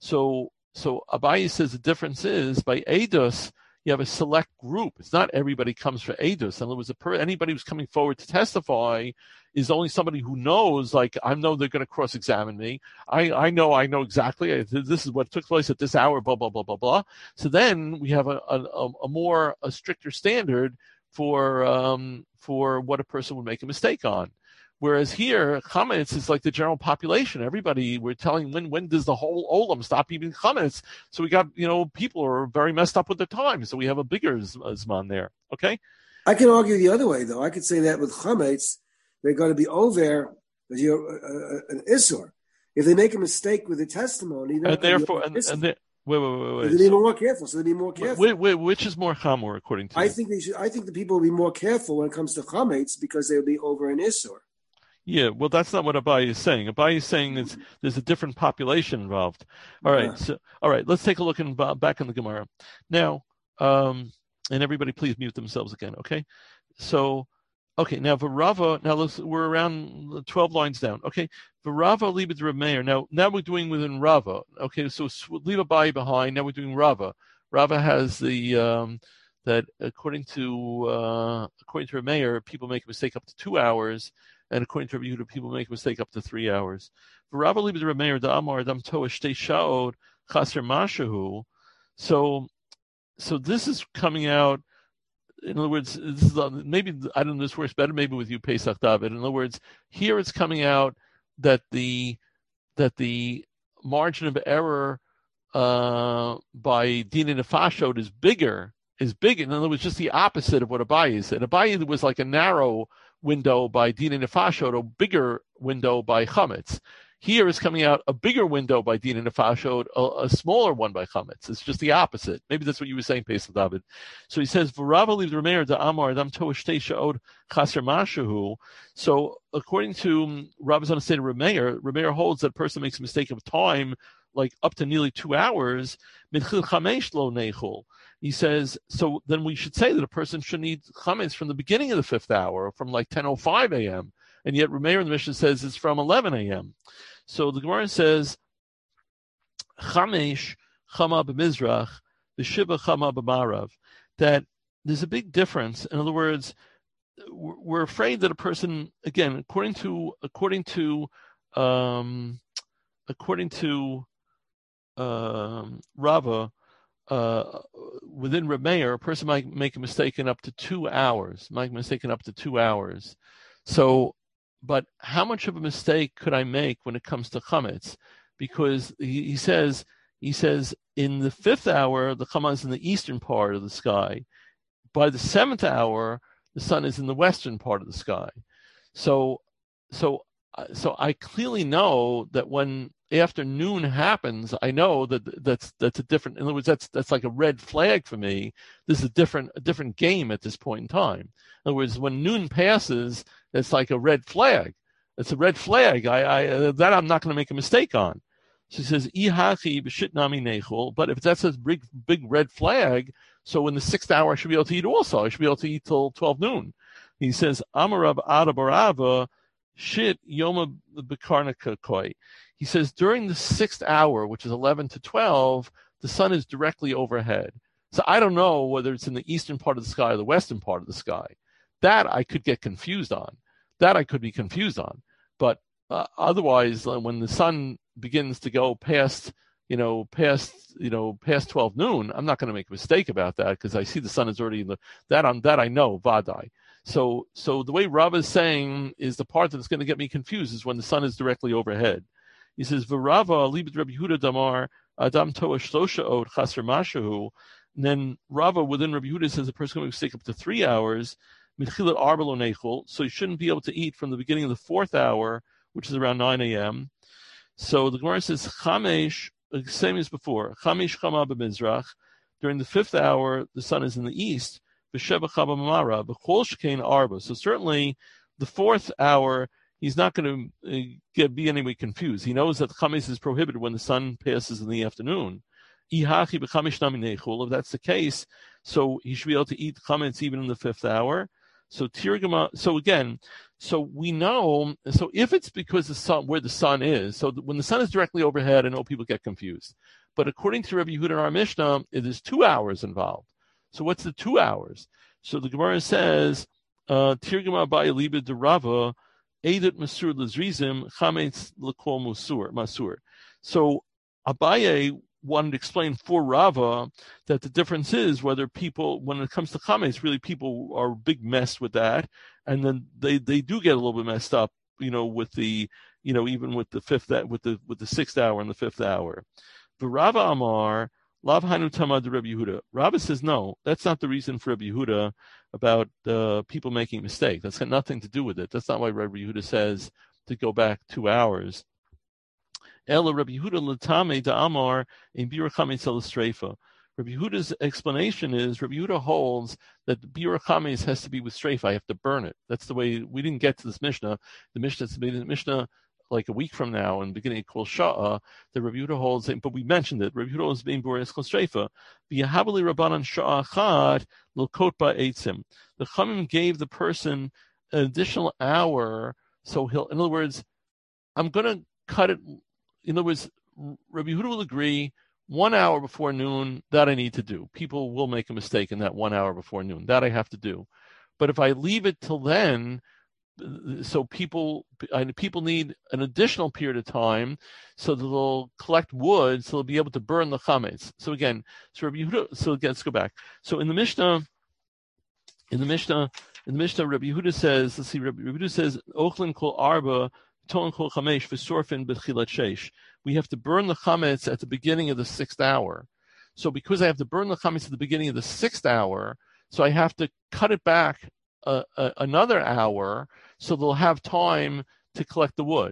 So so Abaye says the difference is by edus you have a select group. It's not everybody comes for edus. In other words, per, anybody who's coming forward to testify is only somebody who knows. Like, I know they're going to cross-examine me. I I know I know exactly. This is what took place at this hour. Blah blah blah blah blah. So then we have a a, a more a stricter standard for um for what a person would make a mistake on. Whereas here, chametz is like the general population. Everybody, we're telling when when does the whole olam stop eating chametz? So we got, you know, people are very messed up with their time. So we have a bigger zman there. Okay. I can argue the other way though. I could say that with chametz, they're going to be over because you're uh, an isur. If they make a mistake with the testimony, and therefore, and, and they, wait, wait, wait, wait. They'll be more careful. So they'll be more careful. Wait, wait, which is more chamor according to I you? think they should. I think the people will be more careful when it comes to chametz because they'll be over an isur. Yeah, well, that's not what Abaye is saying. Abaye is saying there's, there's a different population involved. All right, yeah. so all right, let's take a look in, back in the Gemara now. Um, and everybody, please mute themselves again, okay? So, okay, now Varava. Now let's we're around twelve lines down. Okay, Varava libid Rameir. Now, now we're doing within Rava. Okay, so leave Abaye behind. Now we're doing Rava. Rava has the um, that according to uh, according to Rameir, people make a mistake up to two hours. And according to Rabbi Yehuda, people make a mistake up to three hours. So, so this is coming out. In other words, this is, maybe I don't know this works better. Maybe with you, Pesach David. In other words, here it's coming out that the that the margin of error uh, by Dina Nefashot is bigger. Is bigger. In other words, just the opposite of what Abaye said. Abaye was like a narrow window by Dina Nefashot, a bigger window by chametz. Here is coming out a bigger window by Din and Nefashot, a, a smaller one by Chametz. It's just the opposite. Maybe that's what you were saying, Pesach David. So he says, V'rava leave the Remeir da Amar Adam Toa Shtei Sha'od Chaser Mashahu. So according to Rabbi's on the state of Remeir, Remeir holds that a person makes a mistake of time, like up to nearly two hours. Midchil Chamesh lo nechol. He says, so then we should say that a person should need Chametz from the beginning of the fifth hour, from like ten oh five a.m., and yet Remeir in the Mishnah says it's from eleven a.m. So the Gemara says, Chamesh chama b'mizrach, v'shiva chama b'marav, that there's a big difference. In other words, we're afraid that a person, again, according to according to um, according to um, Rava, uh, within Remeir, a person might make a mistake in up to two hours. Might make a mistake in up to two hours. So. But how much of a mistake could I make when it comes to chametz? Because he, he says he says in the fifth hour the chametz is in the eastern part of the sky. By the seventh hour, the sun is in the western part of the sky. So, so, so I clearly know that when afternoon happens, I know that that's that's a different. In other words, that's that's like a red flag for me. This is a different a different game at this point in time. In other words, when noon passes, it's like a red flag. It's a red flag. I, I that I'm not going to make a mistake on. So he says, "Ihachi b'shitnami nechol." But if that's a big big red flag, so in the sixth hour I should be able to eat also. I should be able to eat till twelve noon. He says, "Amarav adabarava shit yoma b'karnakakoi." He says during the sixth hour, which is eleven to twelve, the sun is directly overhead. So I don't know whether it's in the eastern part of the sky or the western part of the sky. That I could get confused on. That I could be confused on. But uh, otherwise, uh, when the sun begins to go past, you know, past, you know, past twelve noon, I'm not going to make a mistake about that because I see the sun is already in the, that on that I know, vadai. So, so the way Rav is saying is the part that's going to get me confused is when the sun is directly overhead. He says, "V'Rava libid Rabbi Yehuda damar adam toa shlosha od chaser mashahu." And then Rava within Rabbi Yehuda says a person can make a mistake up to three hours. Mitchilat arba lo nechol, so you shouldn't be able to eat from the beginning of the fourth hour, which is around nine a.m. So the Gemara says, Chamesh, same as before, Chamesh chama b'mizrach. During the fifth hour, the sun is in the east. V'sheva chaba mamara, b'chol shekain arba. So certainly, the fourth hour, he's not going to uh, get, be anyway confused. He knows that the chametz is prohibited when the sun passes in the afternoon. Ihachi b'chamesh nami nechol. If that's the case, so he should be able to eat chametz even in the fifth hour. So Tirgama, so again, so we know, so if it's because the sun, where the sun is, so when the sun is directly overhead, I know people get confused. But according to Rabbi Yehuda in our Mishnah, it is two hours involved. So what's the two hours? So the Gemara says, Tirgama Abaye Liba de Rava, Eidet Masur Lezrizim, Chametz Lekol Masur, Masur. So Abaye wanted to explain for Rava that the difference is whether people, when it comes to chametz, really people are a big mess with that, and then they, they do get a little bit messed up, you know, with the, you know, even with the fifth, with the with the sixth hour and the fifth hour. But Rava Amar Lav Hanu Tamad Rabbi Yehuda. Rava says no, that's not the reason for Rabbi Yehuda about uh, people making a mistake. That's got nothing to do with it. That's not why Rabbi Yehuda says to go back two hours. Ela Rabbi Yehuda Latame da Amar in Bira Chametz Elastreifa. Rabbi Yehuda's explanation is Rabbi Yehuda holds that the Bira Chametz has to be with streifa. I have to burn it. That's the way we didn't get to this Mishnah. The Mishnah, the Mishnah, like a week from now, in the beginning of Kol Sha'ah, the Rabbi Yehuda holds, but we mentioned it. Rabbi Yehuda holds being Boris Kol Streifa. V'yahabali Rabbanan Sha'ah Chad L'kot Ba'etzim. The Chamim gave the person an additional hour, so he'll. In other words, I'm going to cut it. In other words, Rabbi Yehuda will agree one hour before noon, that I need to do. People will make a mistake in that one hour before noon. That I have to do. But if I leave it till then, so people people need an additional period of time so that they'll collect wood so they'll be able to burn the chametz. So again, so Rabbi Yehuda, so again, let's go back. So in the Mishnah, in the Mishnah, in the Mishnah, Rabbi Yehuda says, let's see, Rabbi Yehuda says, Ochlin kol arba, ton kol chamesh, v'sorfin b'tchilat sheish. We have to burn the chametz at the beginning of the sixth hour. So because I have to burn the chametz at the beginning of the sixth hour, so I have to cut it back uh, uh, another hour so they'll have time to collect the wood.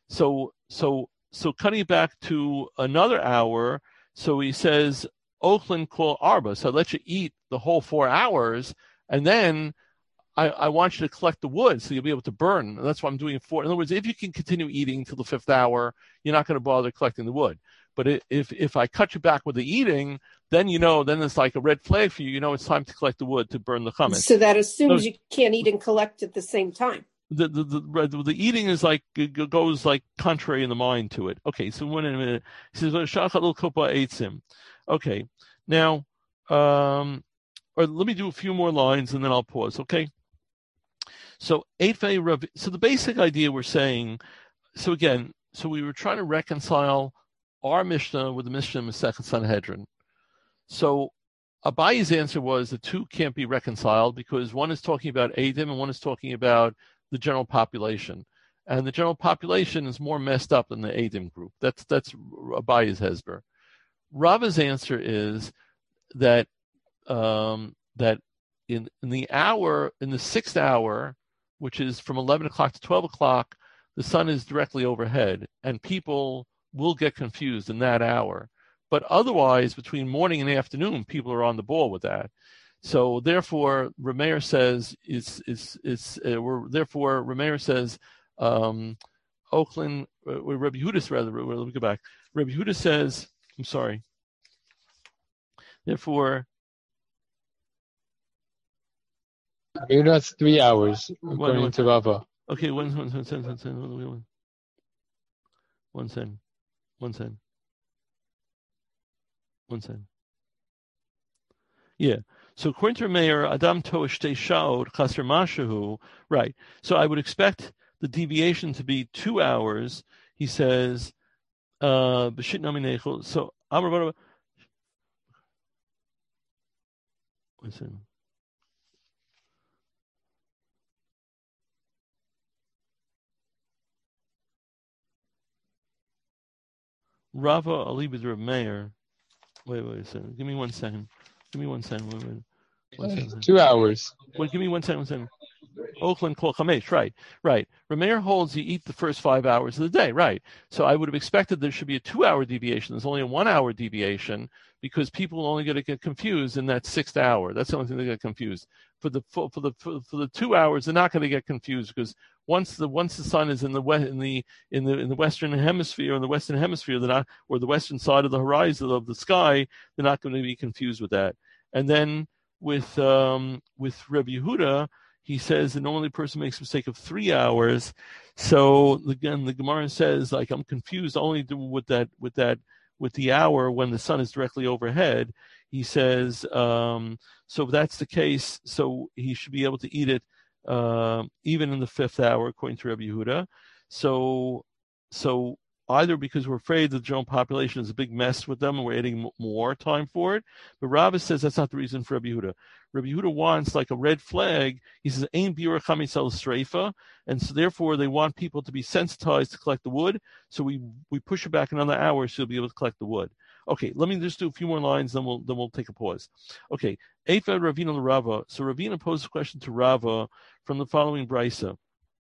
So so so cutting it back to another hour. So he says Oakland call Arba. So I let you eat the whole four hours, and then I, I want you to collect the wood so you'll be able to burn. And that's why I'm doing it for. In other words, if you can continue eating till the fifth hour, you're not going to bother collecting the wood. But if if I cut you back with the eating, then you know, then it's like a red flag for you. You know, it's time to collect the wood to burn the chametz. So that assumes so, you can't eat and collect at the same time. The the the, the eating is like goes like contrary in the mind to it. Okay, so one in a minute. He says shachal kopa eitzim. Okay, now um, or let me do a few more lines and then I'll pause. Okay. So eight Rav. So the basic idea we're saying. So again, so we were trying to reconcile our Mishnah with the Mishnah in Masechet Sanhedrin. So Abayi's answer was the two can't be reconciled because one is talking about Eidim and one is talking about the general population. And the general population is more messed up than the Eidim group. That's that's Abayi's hesber. Rava's answer is that um, that in, in the hour, in the sixth hour, which is from eleven o'clock to twelve o'clock, the sun is directly overhead, and people will get confused in that hour. But otherwise, between morning and afternoon, people are on the ball with that. So therefore, Rameir says it's it's it's uh, we're therefore Rameir says um, Oakland. Uh, Rabbi Yehuda rather. Let me go back. Rabbi Yehuda says, I'm sorry. Therefore, That's three hours according one, one, to Rava. Okay, one one one one one one one cent, one cent, one cent. Yeah. So according to Meir, Adam to'eshtei shaot chaser mashahu. Right. So I would expect the deviation to be two hours. He says, uh, b'shit naminechol. So Amar. Listen. Rava Alibid Rav Meir. Wait, wait a second. Give me one second. Give me one second. Wait, wait. One second. Two hours. Wait, give me one second. One second. Oakland Kol Chamesh. Right, right. Rameir holds you eat the first five hours of the day. Right. So I would have expected there should be a two-hour deviation. There's only a one-hour deviation because people are only going to get confused in that sixth hour. That's the only thing they get confused. For the for the for, for the two hours, they're not going to get confused because once the once the sun is in the west, in the in the in the western hemisphere, in the western hemisphere, they're not, or the western side of the horizon of the sky, they're not going to be confused with that. And then with um, with Rabbi Yehuda, he says that normally a person makes a mistake of three hours. So again, the Gemara says like I'm confused only with that with that with the hour when the sun is directly overhead. He says um, so if that's the case, so he should be able to eat it uh, even in the fifth hour, according to Rabbi Yehuda. So so either because we're afraid the general population is a big mess with them and we're adding more time for it. But Rava says that's not the reason for Rabbi Yehuda. Rabbi Yehuda wants like a red flag. He says, Ein biur chametz el streifa. And so therefore they want people to be sensitized to collect the wood. So we, we push it back another hour so you'll be able to collect the wood. Okay, let me just do a few more lines, then we'll then we'll take a pause. Okay, Eitved Ravina Rava. So Ravina posed a question to Rava from the following brisa.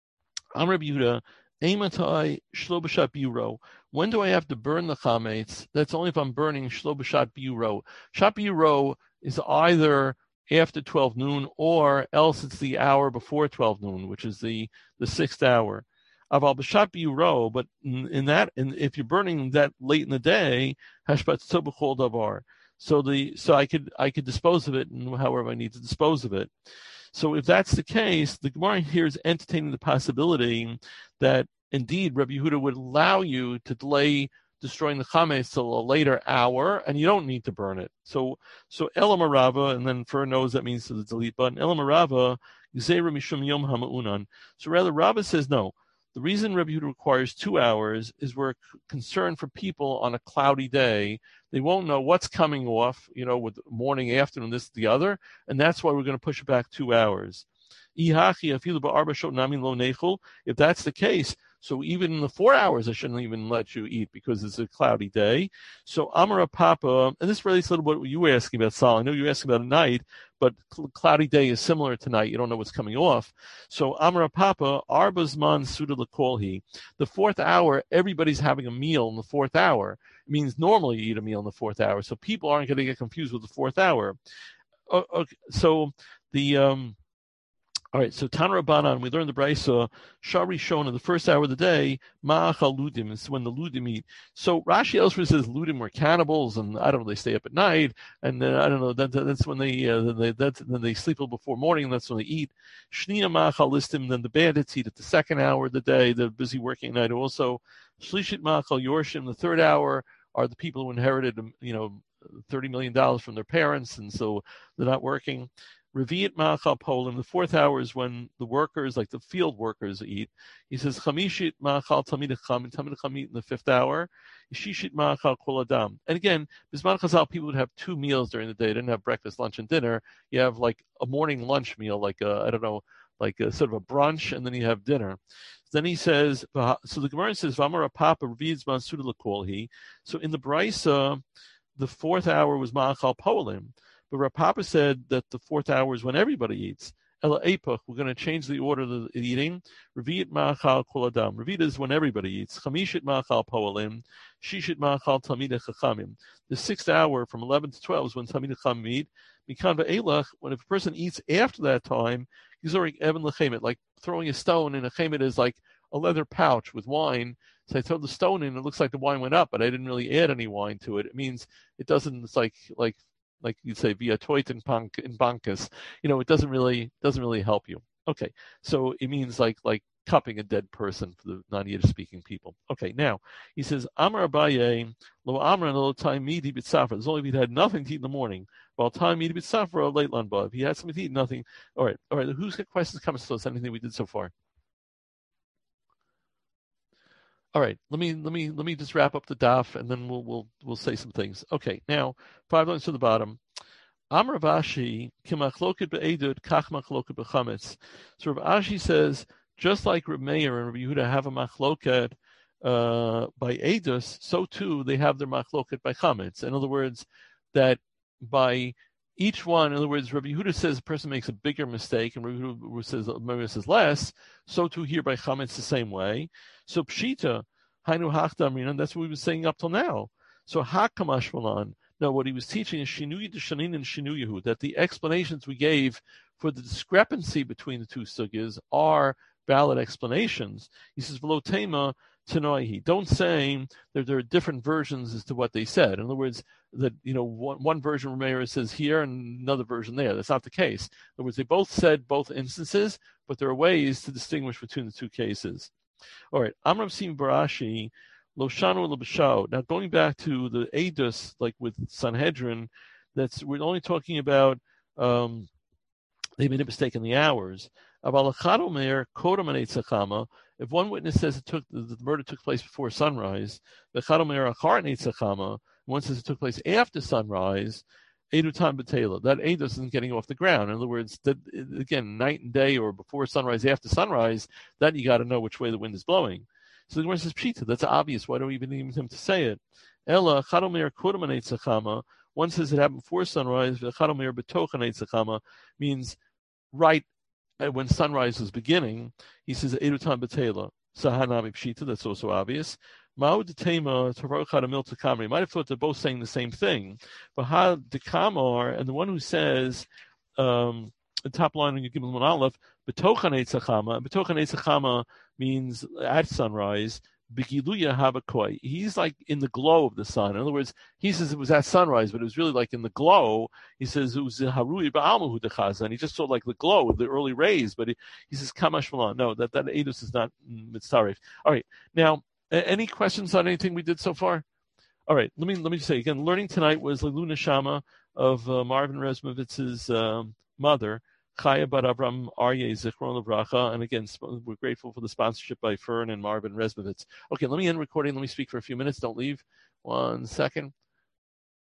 I'm Rabbi Yehuda. Aimatai shlo b'shat biuro. When do I have to burn the chametz? That's only if I'm burning shlo b'shat biuro. Shat biuro is either after twelve noon or else it's the hour before twelve noon, which is the, the sixth hour. Aval b'shat biuro, but in, in that, in, if you're burning that late in the day, hashbat tzobachol davar. So the so I could I could dispose of it and however I need to dispose of it. So if that's the case, the Gemara here is entertaining the possibility that indeed Rabbi Yehuda would allow you to delay destroying the chametz till a later hour, and you don't need to burn it. So so Elam Rava, and then Fur knows that means to the delete button. Elam Rava, Gzeira Mishum Yom Hamaunan. So rather, Rava says no. The reason Rabbi Yehuda requires two hours is we're concerned for people on a cloudy day. They won't know what's coming off, you know, with morning, afternoon, this, the other, and that's why we're going to push it back two hours. If that's the case, so even in the four hours, I shouldn't even let you eat because it's a cloudy day. So Amara Papa, and this relates a little bit what you were asking about, Sal. I know you were asking about at night, but cl- cloudy day is similar to night. You don't know what's coming off. So Amar Papa, Arbazman Suda Lakolhi. The fourth hour, everybody's having a meal in the fourth hour. It means normally you eat a meal in the fourth hour. So people aren't going to get confused with the fourth hour. Okay, so the... Um, All right, so Tan Rabbanan, we learned the Brisa, Shari shown in the first hour of the day, Ma'achal Ludim, is when the Ludim eat. So Rashi elsewhere says Ludim were cannibals, and I don't know, they stay up at night, and then I don't know, that, that's when they, uh, they that's, then they sleep before morning, and that's when they eat. Shnia Ma'achal Listim, then the bandits eat at the second hour of the day, they're busy working at night also. Shlishit Ma'achal Yorshim, the third hour, are the people who inherited, you know, thirty million dollars from their parents, and so they're not working. Revi'it Ma'achal Polim, the fourth hour is when the workers, like the field workers, eat. He says, Chamishit Ma'achal Talmid Chacham, and Talmid Chacham eat in the fifth hour. Shishit Ma'achal Kol Adam. And again, Bisman Chazal, people would have two meals during the day. They didn't have breakfast, lunch, and dinner. You have like a morning lunch meal, like a, I don't know, like a sort of a brunch, and then you have dinner. Then he says, so the Gemara says, V'amar Papa Revi'it Zman Suda L'Kolhi. So in the Brisa, the fourth hour was Ma'achal Polim. But Rav Papa said that the fourth hour is when everybody eats. Ela Epoch, we're going to change the order of the eating. Revi'it Ma'achal Kol Adam. Revi'it is when everybody eats. Chamishit Ma'achal Po'alim. Shishit Ma'achal Talmidei Chachamim. The sixth hour from eleven to twelve is when Talmidei Chachamim eat. Mikan Ve'elach, when if a person eats after that time, he's already Evan L'chemet, like throwing a stone in a chemet is like a leather pouch with wine. So I throw the stone in, it looks like the wine went up, but I didn't really add any wine to it. It means it doesn't, it's like, like, like you'd say via toit in bankus, you know, it doesn't really doesn't really help you. Okay, so it means like like cupping a dead person for the non-Yiddish speaking people. Okay, now he says Amar Abaye lo Amar lo time midi b'tzafra. As only if he'd had nothing to eat in the morning. While time midi b'tzafra late lunba. If he had something to eat, nothing. All right, all right. Who's got questions, comments to us? Anything we did so far? All right, let me let me let me just wrap up the daf, and then we'll we'll we'll say some things. Okay, now five lines to the bottom. Amar Vashi kimachloket be'edud kach machloket bechametz. So Rav Ashi says, just like Reb Meir and Reb Yehuda have a machloket uh, by edus, so too they have their machloket by chametz. In other words, that by each one, in other words, Rabbi Yehuda says a person makes a bigger mistake, and Rabbi Yehuda says, Rabbi says less. So too here by chametz the same way. So pshita, hainu hachdamrin, that's what we were saying up till now. So hakamashmalan. No, what he was teaching is shinuyi d'shanin and shinuyahu, that the explanations we gave for the discrepancy between the two sugyas are valid explanations. He says v'lo tema tanoihi. Don't say that there are different versions as to what they said. In other words, that you know one, one version of Meir says here and another version there. That's not the case. In other words, they both said both instances, but there are ways to distinguish between the two cases. All right, Amram Sim Barashi, Loshanu Labashao. Now going back to the Eidos, like with Sanhedrin, that's we're only talking about um, they made a mistake in the hours. If one witness says it took the murder took place before sunrise, one says it took place after sunrise, Eidutan Betela. That Eidos isn't getting off the ground. In other words, that again, night and day or before sunrise, after sunrise, then you got to know which way the wind is blowing. So the Gemara says, Pshita, that's obvious. Why do we even need him to say it? Ella Chadomer Kodaman Eitzachama. One says it happened before sunrise. Chadomer Betochan Eitzachama means right when sunrise was beginning. He says Eidutan Betela. Sahanami Pshita. That's also obvious. Mao Detema Tarochad Amil Takamri. You might have thought they're both saying the same thing. But Ha Dekamar, and the one who says um, the top line when you give them an aleph, Betochan Eitzachama. Betochan Eitzachama means at sunrise. Begiluya Habakoi. He's like in the glow of the sun. In other words, he says it was at sunrise, but it was really like in the glow. He says it was Harui Ba'almahu Dechaza, and he just saw like the glow of the early rays. But he, he says Kamash Malan. No, that that Eidos is not mitzaref. All right, now any questions on anything we did so far? All right, let me let me just say again. Learning tonight was Liluna Shama of uh, Marvin Resmovitz's um, mother. Chaya Bar Avram Aryeh Zichron Livracha, and again, we're grateful for the sponsorship by Fern and Marvin Resmovitz. Okay, let me end recording. Let me speak for a few minutes. Don't leave. One second.